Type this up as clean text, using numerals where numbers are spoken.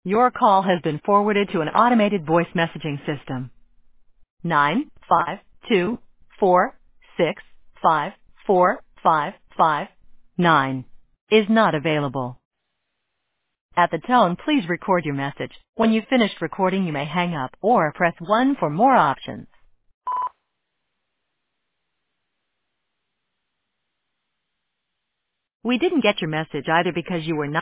Your call has been forwarded to an automated voice messaging system. 95246545559 is not available. At the tone, please record your message. When you've finished recording, you may hang up or press 1 for more options. We didn't get your message either because you were not